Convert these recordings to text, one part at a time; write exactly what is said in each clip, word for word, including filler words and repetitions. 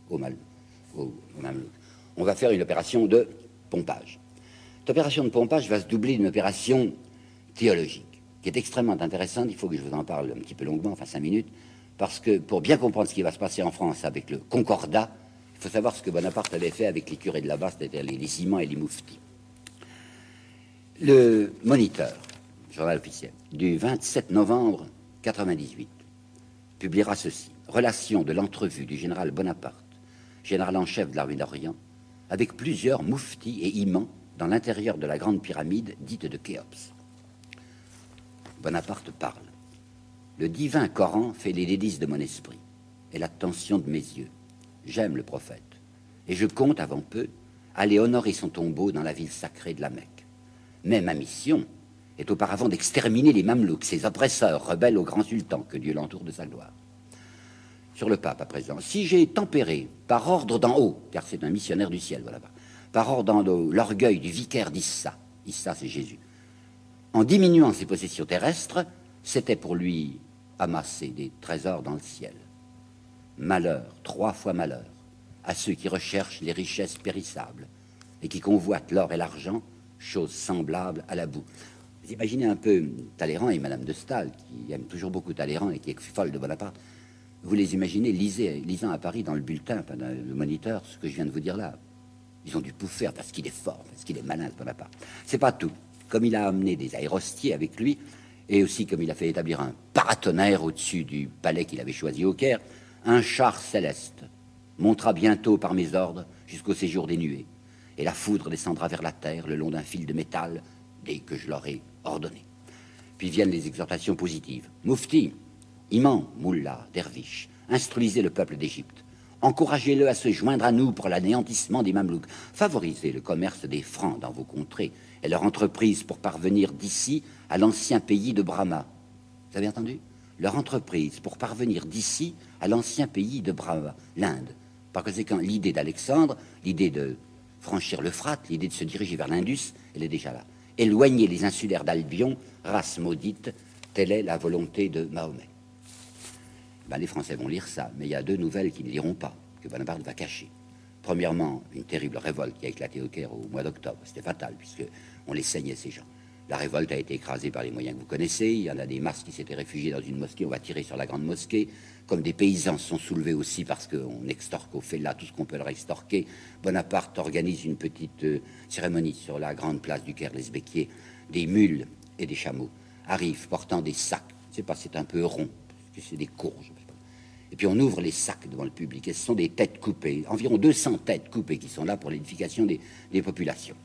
au Mal, au, au Mamelouk. On va faire une opération de pompage. Cette opération de pompage va se doubler d'une opération théologique, qui est extrêmement intéressante. Il faut que je vous en parle un petit peu longuement, enfin cinq minutes, parce que pour bien comprendre ce qui va se passer en France avec le Concordat, il faut savoir ce que Bonaparte avait fait avec les curés de là-bas, c'est-à-dire les, les imams et les mouftis. Le Moniteur, journal officiel, du vingt-sept novembre quatre-vingt-dix-huit, publiera ceci. Relation de l'entrevue du général Bonaparte, général en chef de l'armée d'Orient, avec plusieurs mouftis et imams dans l'intérieur de la grande pyramide dite de Khéops. Bonaparte parle. Le divin Coran fait les délices de mon esprit et l'attention de mes yeux. J'aime le prophète et je compte avant peu aller honorer son tombeau dans la ville sacrée de la Mecque. Mais ma mission est auparavant d'exterminer les Mamelouks, ces oppresseurs rebelles au grand sultan, que Dieu l'entoure de sa gloire. Sur le pape à présent, si j'ai tempéré par ordre d'en haut, car c'est un missionnaire du ciel, voilà, par ordre d'en haut, l'orgueil du vicaire d'Issa, Issa c'est Jésus, en diminuant ses possessions terrestres, c'était pour lui amasser des trésors dans le ciel. Malheur, trois fois malheur, à ceux qui recherchent les richesses périssables et qui convoitent l'or et l'argent, chose semblable à la boue. Vous imaginez un peu Talleyrand et Madame de Staël, qui aiment toujours beaucoup Talleyrand et qui est folle de Bonaparte. Vous les imaginez lisez, lisant à Paris dans le bulletin, enfin, dans le Moniteur, ce que je viens de vous dire là. Ils ont dû pouffer parce qu'il est fort, parce qu'il est malin, ce Bonaparte. C'est pas tout. Comme il a amené des aérostiers avec lui, et aussi comme il a fait établir un paratonnerre au-dessus du palais qu'il avait choisi au Caire, un char céleste montera bientôt par mes ordres jusqu'au séjour des nuées, et la foudre descendra vers la terre le long d'un fil de métal dès que je l'aurai ordonné. Puis viennent les exhortations positives. Moufti, imam, moullah, derviche, instruisez le peuple d'Égypte. Encouragez-le à se joindre à nous pour l'anéantissement des Mamelouks. Favorisez le commerce des Francs dans vos contrées et leur entreprise pour parvenir d'ici à l'ancien pays de Brahma. Vous avez entendu? Leur entreprise pour parvenir d'ici à l'ancien pays de Brahma, l'Inde. Par conséquent, l'idée d'Alexandre, l'idée de franchir l'Euphrate, l'idée de se diriger vers l'Indus, elle est déjà là. Éloigner les insulaires d'Albion, race maudite, telle est la volonté de Mahomet. Ben, les Français vont lire ça, mais il y a deux nouvelles qu'ils ne liront pas, que Bonaparte va cacher. Premièrement, une terrible révolte qui a éclaté au Caire au mois d'octobre. C'était fatal, puisqu'on les saignait, ces gens. La révolte a été écrasée par les moyens que vous connaissez. Il y en a des masses qui s'étaient réfugiés dans une mosquée. On va tirer sur la grande mosquée. Comme des paysans se sont soulevés aussi parce qu'on extorque au fait là tout ce qu'on peut leur extorquer, Bonaparte organise une petite euh, cérémonie sur la grande place du Caire, les Béquiers. Des mules et des chameaux arrivent portant des sacs. Je ne sais pas, c'est un peu rond, parce que c'est des courges. Et puis on ouvre les sacs devant le public. Et ce sont des têtes coupées, environ deux cents têtes coupées qui sont là pour l'édification des, des populations.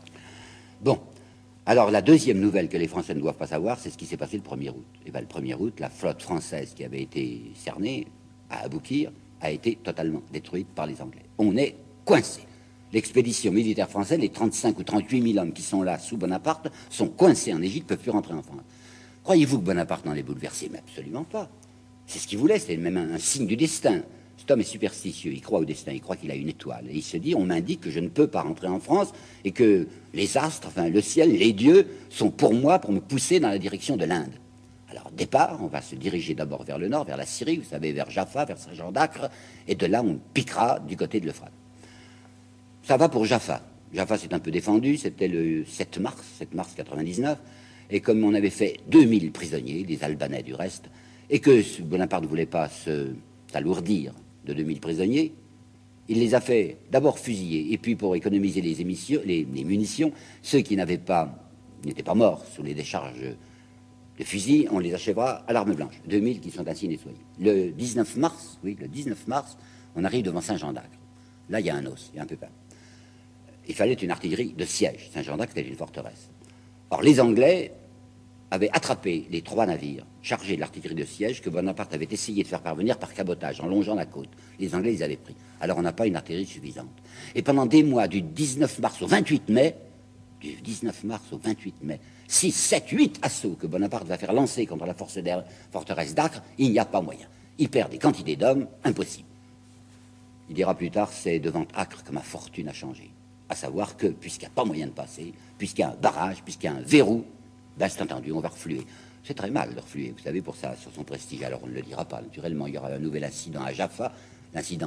Bon. Alors, la deuxième nouvelle que les Français ne doivent pas savoir, c'est ce qui s'est passé le premier août. Et bien, le premier août, la flotte française qui avait été cernée à Aboukir a été totalement détruite par les Anglais. On est coincé. L'expédition militaire française, les trente-cinq ou trente-huit mille hommes qui sont là sous Bonaparte, sont coincés en Égypte, ne peuvent plus rentrer en France. Croyez-vous que Bonaparte n'en est bouleversé? Mais absolument pas. C'est ce qu'il voulait, c'est même un, un signe du destin. Cet homme est superstitieux, il croit au destin, il croit qu'il a une étoile. Et il se dit, on m'indique que je ne peux pas rentrer en France et que les astres, enfin le ciel, les dieux sont pour moi, pour me pousser dans la direction de l'Inde. Alors, départ, on va se diriger d'abord vers le nord, vers la Syrie, vous savez, vers Jaffa, vers Saint-Jean d'Acre, et de là, on piquera du côté de l'Euphrate. Ça va pour Jaffa. Jaffa s'est un peu défendu, c'était le sept mars, sept mars quatre-vingt-dix-neuf, et comme on avait fait deux mille prisonniers, des Albanais du reste, et que Bonaparte ne voulait pas se s'alourdir de deux mille prisonniers, il les a fait d'abord fusiller, et puis pour économiser les, émissions, les, les munitions, ceux qui n'avaient pas, n'étaient pas morts sous les décharges de fusils, on les achèvera à l'arme blanche. deux mille qui sont ainsi nettoyés. Le dix-neuf mars, oui, le dix-neuf mars, on arrive devant Saint-Jean d'Acre. Là, il y a un os, il y a un pépin. Il fallait une artillerie de siège. Saint-Jean d'Acre était une forteresse. Or, les Anglais avaient attrapé les trois navires chargés de l'artillerie de siège que Bonaparte avait essayé de faire parvenir par cabotage, en longeant la côte. Les Anglais les avaient pris. Alors on n'a pas une artillerie suffisante. Et pendant des mois, du dix-neuf mars au vingt-huit mai, du dix-neuf mars au vingt-huit mai, six, sept, huit assauts que Bonaparte va faire lancer contre la forteresse d'Acre, il n'y a pas moyen. Il perd des quantités d'hommes, impossible. Il dira plus tard, c'est devant Acre que ma fortune a changé. À savoir que, puisqu'il n'y a pas moyen de passer, puisqu'il y a un barrage, puisqu'il y a un verrou, ben c'est entendu, on va refluer. C'est très mal de refluer, vous savez, pour ça, sur son prestige. Alors on ne le dira pas, naturellement. Il y aura un nouvel incident à Jaffa, l'incident des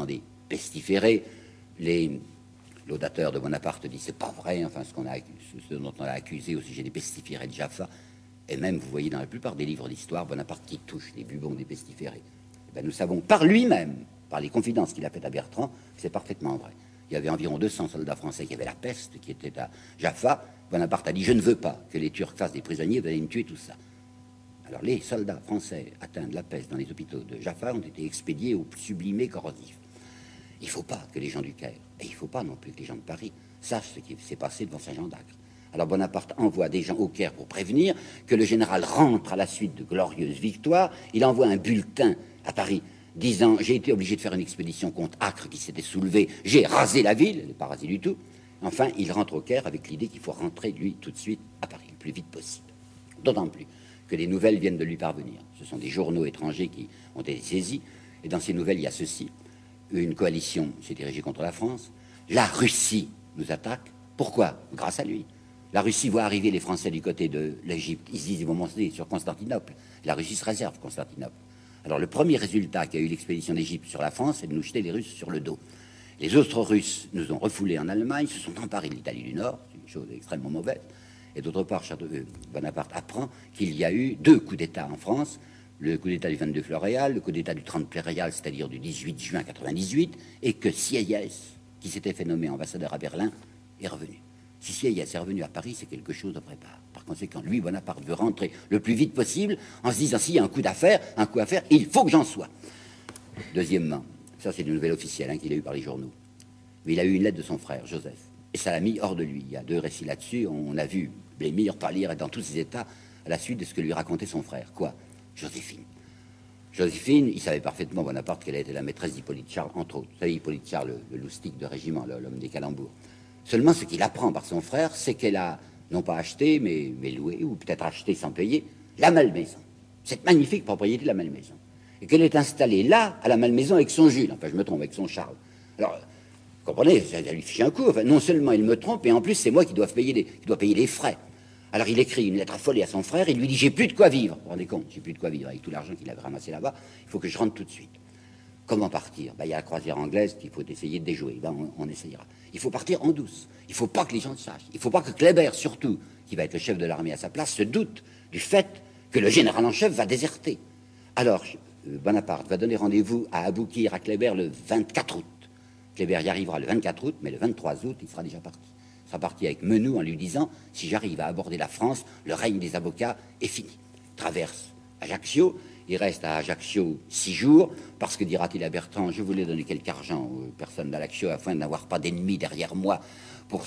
pestiféré. Les laudateurs de Bonaparte disent c'est pas vrai, enfin ce, qu'on a, ce dont on l'a accusé au sujet des pestiférés de Jaffa. Et même, vous voyez dans la plupart des livres d'histoire, Bonaparte qui touche les bubons des pestiférés. Eh bien, nous savons par lui-même, par les confidences qu'il a faites à Bertrand, que c'est parfaitement vrai. Il y avait environ deux cents soldats français qui avaient la peste, qui étaient à Jaffa. Bonaparte a dit « Je ne veux pas que les Turcs fassent des prisonniers, vous allez me tuer, tout ça ». Alors les soldats français atteints de la peste dans les hôpitaux de Jaffa ont été expédiés au sublimé corrosif. Il ne faut pas que les gens du Caire, et il ne faut pas non plus que les gens de Paris, sachent ce qui s'est passé devant Saint-Jean d'Acre. Alors Bonaparte envoie des gens au Caire pour prévenir que le général rentre à la suite de glorieuses victoires. Il envoie un bulletin à Paris disant « J'ai été obligé de faire une expédition contre Acre qui s'était soulevée, j'ai rasé la ville », il n'est pas rasé du tout. Enfin, il rentre au Caire avec l'idée qu'il faut rentrer, lui, tout de suite à Paris, le plus vite possible. D'autant plus que des nouvelles viennent de lui parvenir. Ce sont des journaux étrangers qui ont été saisis, et dans ces nouvelles, il y a ceci. Une coalition s'est dirigée contre la France. La Russie nous attaque. Pourquoi? Grâce à lui. La Russie voit arriver les Français du côté de l'Égypte. Ils se disent, ils vont monter sur Constantinople. La Russie se réserve Constantinople. Alors, le premier résultat qu'a eu l'expédition d'Égypte sur la France, c'est de nous jeter les Russes sur le dos. Les autres Russes nous ont refoulés en Allemagne, se sont emparés de l'Italie du Nord, c'est une chose extrêmement mauvaise. Et d'autre part, Bonaparte apprend qu'il y a eu deux coups d'État en France, le coup d'État du vingt-deux Floréal, le coup d'État du trente Prairial, c'est-à-dire du dix-huit juin quatre-vingt-dix-huit, et que Sieyès, qui s'était fait nommer ambassadeur à Berlin, est revenu. Si Sieyès est revenu à Paris, c'est quelque chose de prépare. Par conséquent, lui, Bonaparte, veut rentrer le plus vite possible en se disant, s'il y a un coup d'affaires, un coup à faire, il faut que j'en sois. Deuxièmement, ça c'est une nouvelle officielle hein, qu'il a eue par les journaux, mais il a eu une lettre de son frère, Joseph, et ça l'a mis hors de lui. Il y a deux récits là-dessus, on a vu les meilleurs pâlir dans tous ses états à la suite de ce que lui racontait son frère. Quoi? Joséphine. Joséphine, il savait parfaitement, Bonaparte, qu'elle était la maîtresse d'Hippolyte Charles, entre autres. Vous savez, Hippolyte Charles, le, le loustic de régiment, l'homme des calembours. Seulement, ce qu'il apprend par son frère, c'est qu'elle a, non pas acheté, mais, mais loué, ou peut-être acheté sans payer, la Malmaison. Cette magnifique propriété de la Malmaison. Et qu'elle est installée là, à la Malmaison, avec son Jules. Enfin, je me trompe, avec son Charles. Alors, vous comprenez, ça, ça lui fiche un coup. Enfin, non seulement il me trompe, et en plus, c'est moi qui dois payer les, qui dois payer les frais. Alors il écrit une lettre affolée à son frère, il lui dit « J'ai plus de quoi vivre. » Vous vous rendez compte, j'ai plus de quoi vivre avec tout l'argent qu'il avait ramassé là-bas, il faut que je rentre tout de suite. Comment partir? Ben, il y a la croisière anglaise qu'il faut essayer de déjouer, ben, on, on essayera. Il faut partir en douce, il ne faut pas que les gens le sachent, il ne faut pas que Kléber, surtout, qui va être le chef de l'armée à sa place, se doute du fait que le général en chef va déserter. Alors Bonaparte va donner rendez-vous à Aboukir, à Kléber, le vingt-quatre août. Kléber y arrivera le vingt-quatre août, mais le vingt-trois août, il sera déjà parti. Il sera parti avec Menou en lui disant « Si j'arrive à aborder la France, le règne des avocats est fini. » Traverse Ajaccio, il reste à Ajaccio six jours, parce que dira-t-il à Bertrand « Je voulais donner quelque argent aux personnes d'Ajaccio afin de n'avoir pas d'ennemis derrière moi pour,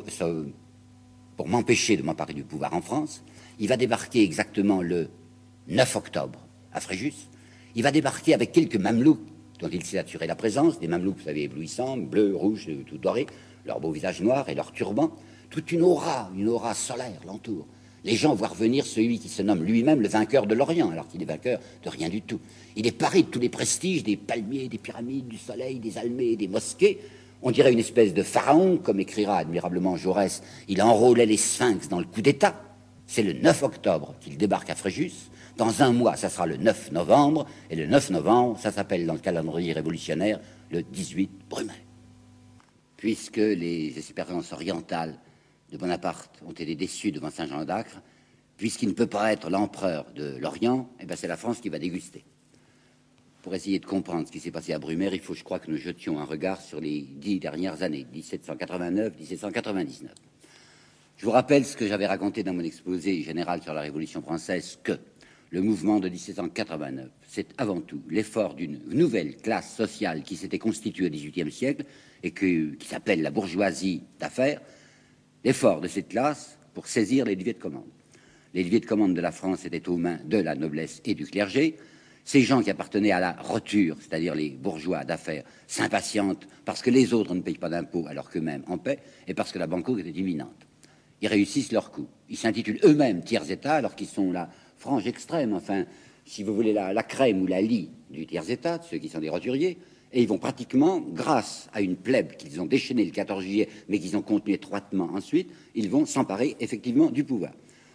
pour m'empêcher de m'emparer du pouvoir en France. » Il va débarquer exactement le neuf octobre à Fréjus. Il va débarquer avec quelques mamelouks dont il s'est assuré la présence, des mamelouks, vous savez, éblouissants, bleus, rouges, tout dorés, leur beau visage noir et leur turban, toute une aura, une aura solaire l'entoure. Les gens voient revenir celui qui se nomme lui-même le vainqueur de l'Orient, alors qu'il est vainqueur de rien du tout. Il est paré de tous les prestiges, des palmiers, des pyramides, du soleil, des almées, des mosquées. On dirait une espèce de pharaon, comme écrira admirablement Jaurès. Il enrôlait les sphinx dans le coup d'État. C'est le neuf octobre qu'il débarque à Fréjus. Dans un mois, ça sera le neuf novembre. Et le neuf novembre, ça s'appelle dans le calendrier révolutionnaire le dix-huit Brumaire. Puisque les expériences orientales de Bonaparte ont été déçues devant Saint-Jean d'Acre, puisqu'il ne peut pas être l'empereur de l'Orient, eh ben c'est la France qui va déguster. Pour essayer de comprendre ce qui s'est passé à Brumaire, il faut, je crois, que nous jetions un regard sur les dix dernières années, dix-sept cent quatre-vingt-neuf à dix-sept cent quatre-vingt-dix-neuf. Je vous rappelle ce que j'avais raconté dans mon exposé général sur la Révolution française, que le mouvement de dix-sept cent quatre-vingt-neuf, c'est avant tout l'effort d'une nouvelle classe sociale qui s'était constituée au dix-huitième siècle et que, qui s'appelle la bourgeoisie d'affaires, l'effort de cette classe pour saisir les leviers de commande. Les leviers de commande de la France étaient aux mains de la noblesse et du clergé. Ces gens qui appartenaient à la roture, c'est-à-dire les bourgeois d'affaires, s'impatientent parce que les autres ne payent pas d'impôts alors qu'eux-mêmes en paient et parce que la banqueroute était imminente. Ils réussissent leur coup. Ils s'intitulent eux-mêmes tiers-État alors qu'ils sont la frange extrême, enfin, si vous voulez, la, la crème ou la lie du tiers-État, ceux qui sont des roturiers, et ils vont pratiquement, grâce à une plèbe qu'ils ont déchaînée le quatorze juillet, mais qu'ils ont contenue étroitement ensuite, ils vont s'emparer effectivement du pouvoir.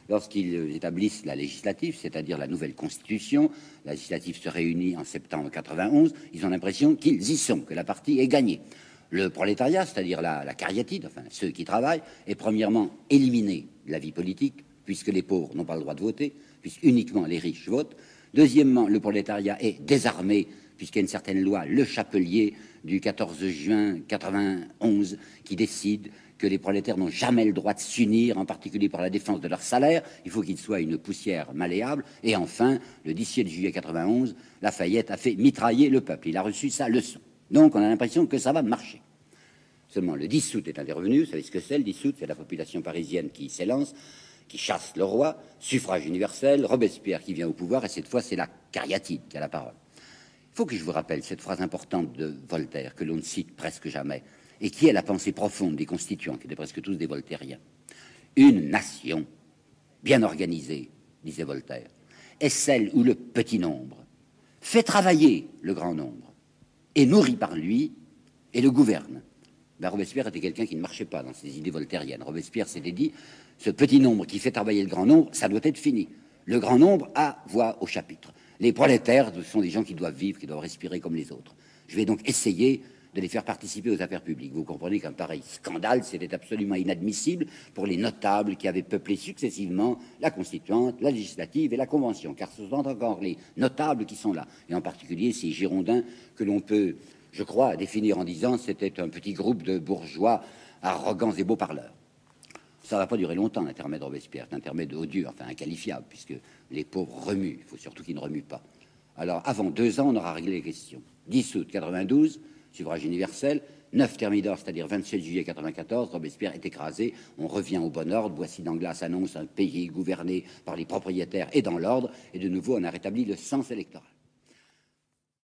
lorsqu'ils établissent la législative, c'est-à-dire la nouvelle constitution. La législative se réunit en septembre quatre-vingt-onze. Ils ont l'impression qu'ils y sont, que la partie est gagnée. Le prolétariat, c'est-à-dire la, la cariatide, enfin ceux qui travaillent, est premièrement éliminé de la vie politique, puisque les pauvres n'ont pas le droit de voter, puisque uniquement les riches votent. Deuxièmement, le prolétariat est désarmé, puisqu'il y a une certaine loi, le Chapelier, du quatorze juin quatre-vingt-onze, qui décide que les prolétaires n'ont jamais le droit de s'unir, en particulier pour la défense de leur salaire. Il faut qu'il soit une poussière malléable. Et enfin, le dix-sept juillet quatre-vingt-onze, Lafayette a fait mitrailler le peuple. Il a reçu sa leçon. Donc, on a l'impression que ça va marcher. Seulement, le dix août est intervenu. Vous savez ce que c'est, le dix août? C'est la population parisienne qui s'élance, qui chasse le roi, suffrage universel, Robespierre qui vient au pouvoir, et cette fois, c'est la cariatide qui a la parole. Il faut que je vous rappelle cette phrase importante de Voltaire, que l'on ne cite presque jamais, et qui est la pensée profonde des constituants, qui étaient presque tous des voltairiens. Une nation bien organisée, disait Voltaire, est celle où le petit nombre fait travailler le grand nombre, et nourri par lui, et le gouverne. Ben, Robespierre était quelqu'un qui ne marchait pas dans ses idées voltairiennes. Robespierre s'était dit, ce petit nombre qui fait travailler le grand nombre, ça doit être fini. Le grand nombre a voix au chapitre. Les prolétaires, ce sont des gens qui doivent vivre, qui doivent respirer comme les autres. Je vais donc essayer de les faire participer aux affaires publiques. Vous comprenez qu'un pareil scandale, c'était absolument inadmissible pour les notables qui avaient peuplé successivement la constituante, la législative et la convention, car ce sont encore les notables qui sont là, et en particulier ces Girondins que l'on peut, je crois, définir en disant c'était un petit groupe de bourgeois arrogants et beaux parleurs. Ça ne va pas durer longtemps, l'intermède Robespierre, l'intermède odieux, enfin inqualifiable, puisque les pauvres remuent. Il faut surtout qu'ils ne remuent pas. Alors, avant deux ans, on aura réglé les questions. dix août quatre-vingt-douze, suffrage universel. neuf thermidor, c'est-à-dire vingt-sept juillet quatre-vingt-quatorze, Robespierre est écrasé. On revient au bon ordre. Boissy d'Anglas annonce un pays gouverné par les propriétaires et dans l'ordre. Et de nouveau, on a rétabli le sens électoral.